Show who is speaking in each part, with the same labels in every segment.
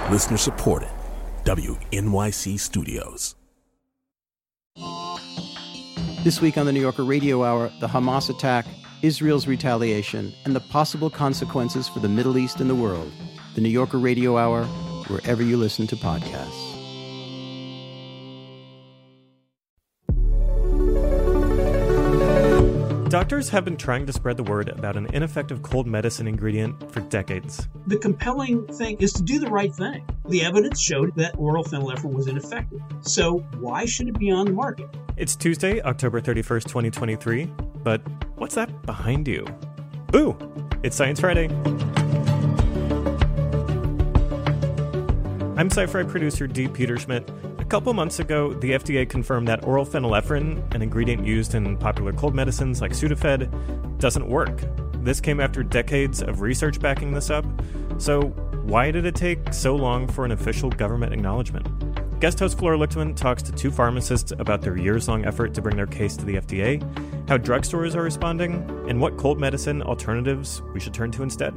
Speaker 1: Listener supported. WNYC Studios.
Speaker 2: This week on the New Yorker Radio Hour, the Hamas attack, Israel's retaliation, and the possible consequences for the Middle East and the world. The New Yorker Radio Hour, wherever you listen to podcasts.
Speaker 3: Doctors have been trying to spread the word about an ineffective cold medicine ingredient for decades.
Speaker 4: The compelling thing is to do the right thing. The evidence showed that oral phenylephrine was ineffective. So why should it be on the market?
Speaker 3: It's Tuesday, October 31st, 2023. But what's that behind you? Boo! It's Science Friday. I'm Sci-Fi producer Dee Peterschmidt. A couple months ago, the FDA confirmed that oral phenylephrine, an ingredient used in popular cold medicines like Sudafed, doesn't work. This came after decades of research backing this up. So why did it take so long for an official government acknowledgement? Guest host Flora Lichtman talks to two pharmacists about their years-long effort to bring their case to the FDA, how drugstores are responding, and what cold medicine alternatives we should turn to instead.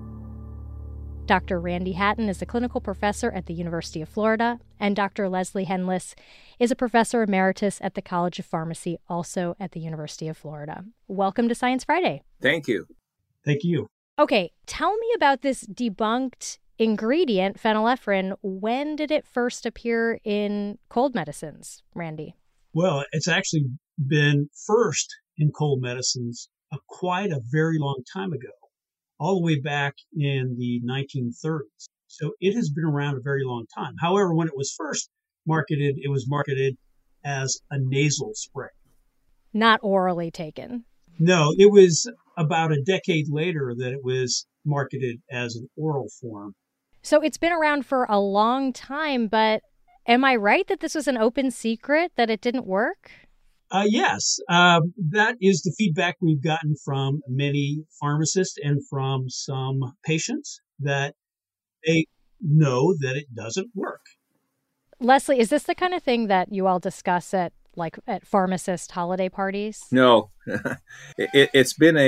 Speaker 5: Dr. Randy Hatton is a clinical professor at the University of Florida, and Dr. Leslie Henlis is a professor emeritus at the College of Pharmacy, also at the University of Florida. Welcome to Science Friday.
Speaker 6: Thank you.
Speaker 4: Thank you.
Speaker 5: Okay, tell me about this debunked ingredient, phenylephrine. When did it first appear in cold medicines, Randy?
Speaker 4: Well, it's actually been first in cold medicines quite a very long time ago, all the way back in the 1930s. So it has been around a very long time. However, when it was first marketed, it was marketed as a nasal spray.
Speaker 5: Not orally taken.
Speaker 4: No, it was about a decade later that it was marketed as an oral form.
Speaker 5: So it's been around for a long time, but am I right that this was an open secret, that it didn't work?
Speaker 4: Yes, that is the feedback we've gotten from many pharmacists and from some patients, that they know that it doesn't work.
Speaker 5: Leslie, is this the kind of thing that you all discuss at pharmacist holiday parties?
Speaker 6: No, it's been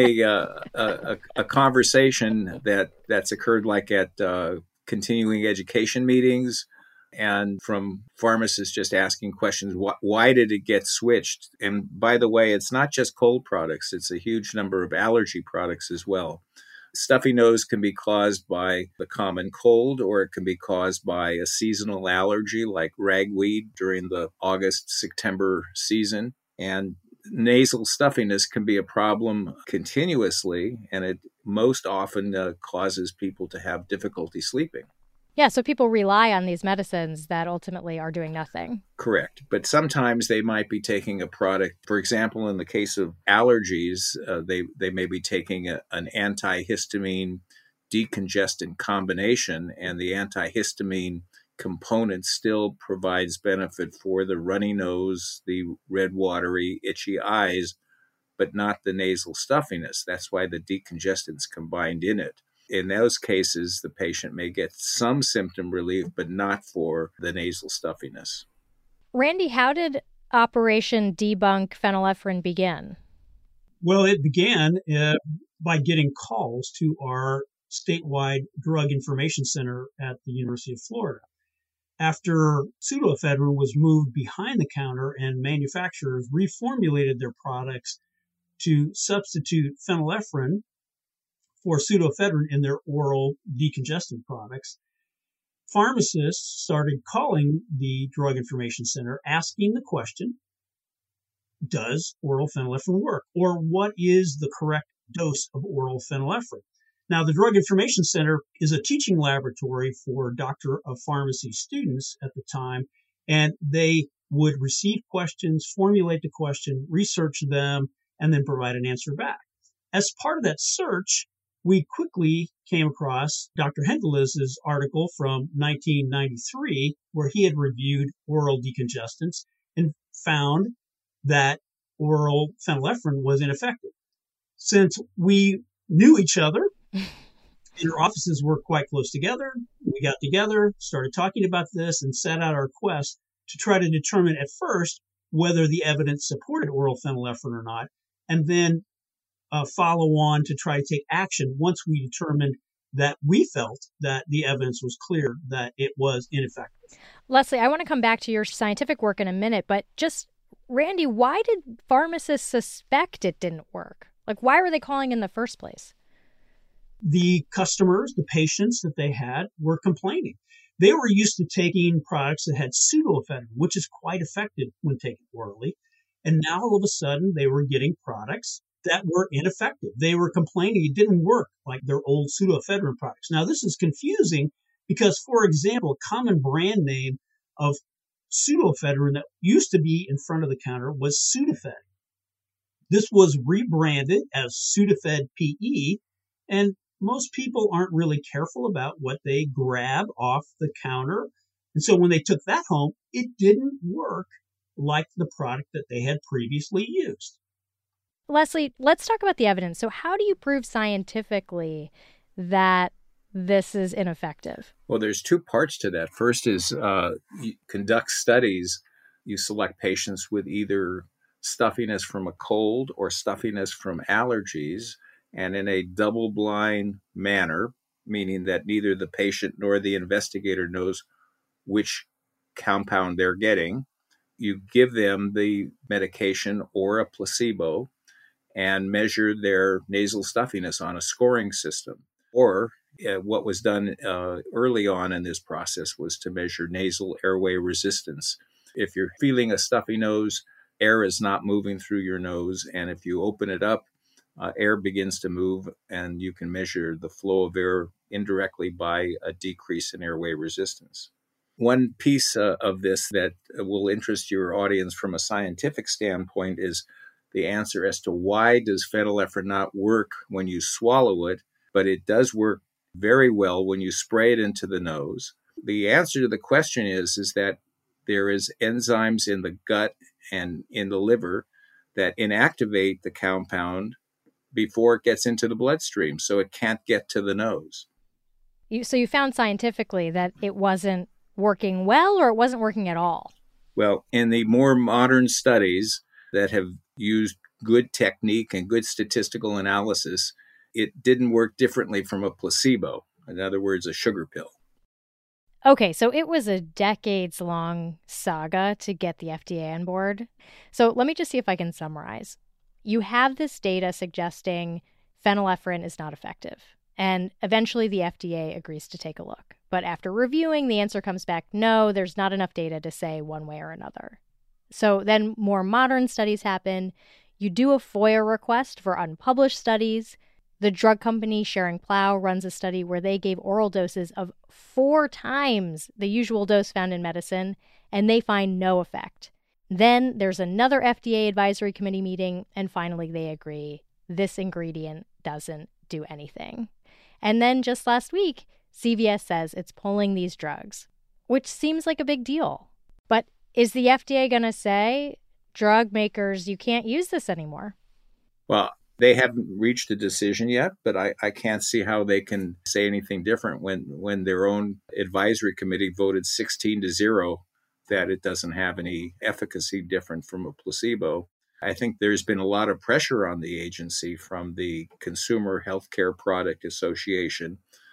Speaker 6: a conversation that's occurred like at continuing education meetings, and from pharmacists just asking questions, why did it get switched? And by the way, it's not just cold products, it's a huge number of allergy products as well. Stuffy nose can be caused by the common cold, or it can be caused by a seasonal allergy like ragweed during the August-September season. And nasal stuffiness can be a problem continuously, and it most often causes people to have difficulty sleeping.
Speaker 5: Yeah, so people rely on these medicines that ultimately are doing nothing.
Speaker 6: Correct. But sometimes they might be taking a product. For example, in the case of allergies, they may be taking an antihistamine decongestant combination, and the antihistamine component still provides benefit for the runny nose, the red, watery, itchy eyes, but not the nasal stuffiness. That's why the decongestant's combined in it. In those cases, the patient may get some symptom relief, but not for the nasal stuffiness.
Speaker 5: Randy, how did Operation Debunk Phenylephrine begin?
Speaker 4: Well, it began by getting calls to our statewide drug information center at the University of Florida. After pseudoephedrine was moved behind the counter and manufacturers reformulated their products to substitute phenylephrine for pseudoephedrine in their oral decongestant products, pharmacists started calling the Drug Information Center asking the question, does oral phenylephrine work? Or what is the correct dose of oral phenylephrine? Now, the Drug Information Center is a teaching laboratory for Doctor of Pharmacy students at the time, and they would receive questions, formulate the question, research them, and then provide an answer back. As part of that search, we quickly came across Dr. Hendelis's article from 1993, where he had reviewed oral decongestants and found that oral phenylephrine was ineffective. Since we knew each other, and our offices were quite close together, we got together, started talking about this, and set out our quest to try to determine at first whether the evidence supported oral phenylephrine or not, and then follow on to try to take action once we determined that we felt that the evidence was clear that it was ineffective.
Speaker 5: Leslie, I want to come back to your scientific work in a minute, but just, Randy, why did pharmacists suspect it didn't work? Like, why were they calling in the first place?
Speaker 4: The customers, the patients that they had, were complaining. They were used to taking products that had pseudoephedrine, which is quite effective when taken orally. And now all of a sudden they were getting products that were ineffective. They were complaining it didn't work like their old pseudoephedrine products. Now this is confusing because, for example, a common brand name of pseudoephedrine that used to be in front of the counter was Sudafed. This was rebranded as Sudafed PE, and most people aren't really careful about what they grab off the counter. And so when they took that home, it didn't work like the product that they had previously used.
Speaker 5: Leslie, let's talk about the evidence. So how do you prove scientifically that this is ineffective?
Speaker 6: Well, there's two parts to that. First is you conduct studies. You select patients with either stuffiness from a cold or stuffiness from allergies, and in a double-blind manner, meaning that neither the patient nor the investigator knows which compound they're getting, you give them the medication or a placebo and measure their nasal stuffiness on a scoring system. Or what was done early on in this process was to measure nasal airway resistance. If you're feeling a stuffy nose, air is not moving through your nose, and if you open it up, air begins to move, and you can measure the flow of air indirectly by a decrease in airway resistance. One piece of this that will interest your audience from a scientific standpoint is the answer as to why does phenylephrine not work when you swallow it, but it does work very well when you spray it into the nose. The answer to the question is that there is enzymes in the gut and in the liver that inactivate the compound before it gets into the bloodstream, so it can't get to the nose.
Speaker 5: So you found scientifically that it wasn't working well, or it wasn't working at all?
Speaker 6: Well, in the more modern studies that have used good technique and good statistical analysis, it didn't work differently from a placebo. In other words, a sugar pill.
Speaker 5: Okay, so it was a decades-long saga to get the FDA on board. So let me just see if I can summarize. You have this data suggesting phenylephrine is not effective, and eventually the FDA agrees to take a look. But after reviewing, the answer comes back, no, there's not enough data to say one way or another. So then more modern studies happen. You do a FOIA request for unpublished studies. The drug company Schering-Plough runs a study where they gave oral doses of 4 times the usual dose found in medicine, and they find no effect. Then there's another FDA advisory committee meeting, and finally they agree this ingredient doesn't do anything. And then just last week, CVS says it's pulling these drugs, which seems like a big deal. But is the FDA going to say, drug makers, you can't use this anymore?
Speaker 6: Well, they haven't reached a decision yet, but I can't see how they can say anything different when their own advisory committee voted 16-0 that it doesn't have any efficacy different from a placebo. I think there's been a lot of pressure on the agency from the Consumer Healthcare Product Association,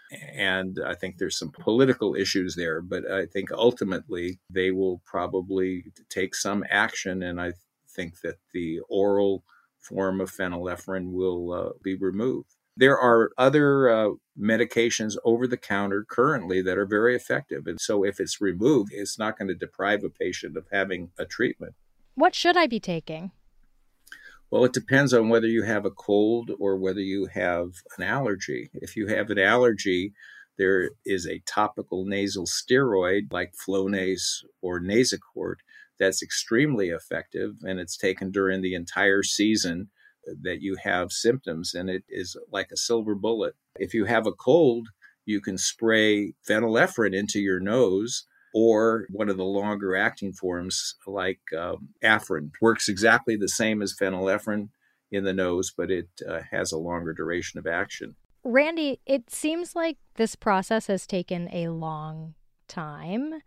Speaker 6: and I think there's some political issues there, but I think ultimately they will probably take some action, and I think that the oral form of phenylephrine will be removed. There are other medications over the counter currently that are very effective. And so if it's removed, it's not going to deprive a patient of having a treatment.
Speaker 5: What should I be taking?
Speaker 6: Well, it depends on whether you have a cold or whether you have an allergy. If you have an allergy, there is a topical nasal steroid like Flonase or Nasacort that's extremely effective, and it's taken during the entire season that you have symptoms, and it is like a silver bullet. If you have a cold, you can spray phenylephrine into your nose, or one of the longer acting forms like Afrin. Works exactly the same as phenylephrine in the nose, but it has a longer duration of action.
Speaker 5: Randy, it seems like this process has taken a long time.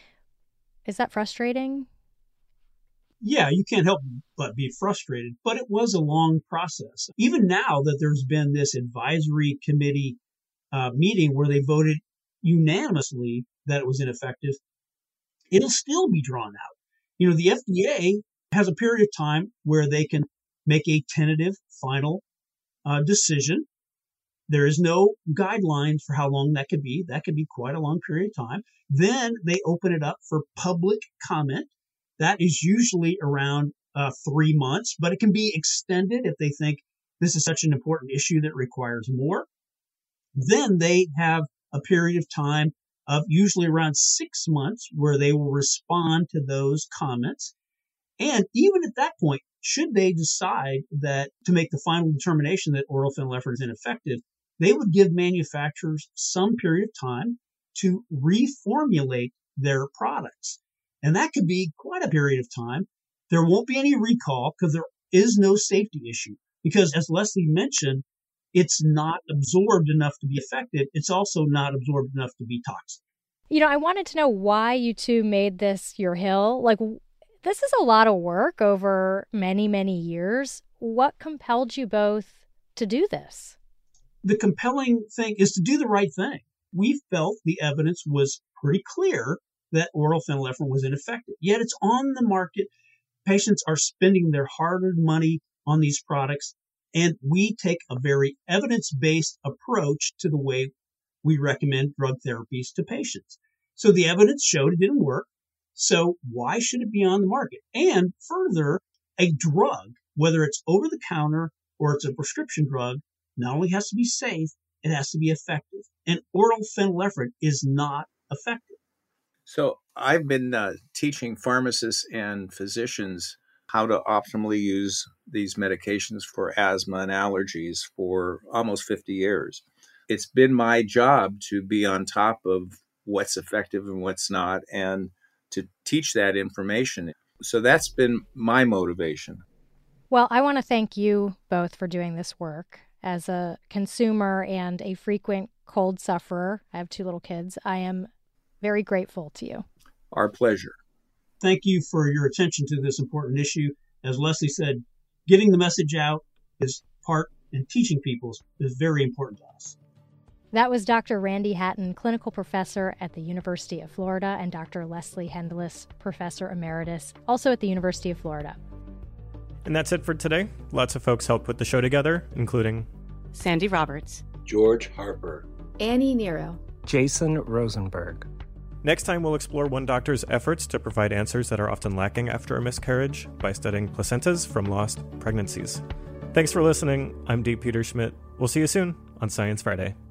Speaker 5: Is that frustrating?
Speaker 4: Yeah, you can't help but be frustrated, but it was a long process. Even now that there's been this advisory committee meeting where they voted unanimously that it was ineffective, it'll still be drawn out. The FDA has a period of time where they can make a tentative final decision. There is no guidelines for how long that could be. That could be quite a long period of time. Then they open it up for public comment. That is usually around 3 months, but it can be extended if they think this is such an important issue that requires more. Then they have a period of time of usually around 6 months where they will respond to those comments. And even at that point, should they decide that to make the final determination that oral phenylephrine is ineffective, they would give manufacturers some period of time to reformulate their products. And that could be quite a period of time. There won't be any recall because there is no safety issue. Because as Leslie mentioned, it's not absorbed enough to be effective. It's also not absorbed enough to be toxic.
Speaker 5: I wanted to know why you two made this your hill. This is a lot of work over many, many years. What compelled you both to do this?
Speaker 4: The compelling thing is to do the right thing. We felt the evidence was pretty clear that oral phenylephrine was ineffective. Yet it's on the market. Patients are spending their hard-earned money on these products. And we take a very evidence-based approach to the way we recommend drug therapies to patients. So the evidence showed it didn't work. So why should it be on the market? And further, a drug, whether it's over the counter or it's a prescription drug, not only has to be safe, it has to be effective. And oral phenylephrine is not effective.
Speaker 6: So I've been teaching pharmacists and physicians how to optimally use these medications for asthma and allergies for almost 50 years. It's been my job to be on top of what's effective and what's not, and to teach that information. So that's been my motivation.
Speaker 5: Well, I want to thank you both for doing this work. As a consumer and a frequent cold sufferer, I have 2 little kids, I am very grateful to you.
Speaker 6: Our pleasure.
Speaker 4: Thank you for your attention to this important issue. As Leslie said, getting the message out is part, and teaching people is very important to us.
Speaker 5: That was Dr. Randy Hatton, clinical professor at the University of Florida, and Dr. Leslie Hendlis, professor emeritus, also at the University of Florida.
Speaker 3: And that's it for today. Lots of folks helped put the show together, including
Speaker 7: Sandy Roberts,
Speaker 8: George Harper,
Speaker 7: Annie Nero,
Speaker 9: Jason Rosenberg.
Speaker 3: Next time, we'll explore one doctor's efforts to provide answers that are often lacking after a miscarriage by studying placentas from lost pregnancies. Thanks for listening. I'm D. Peter Schmidt. We'll see you soon on Science Friday.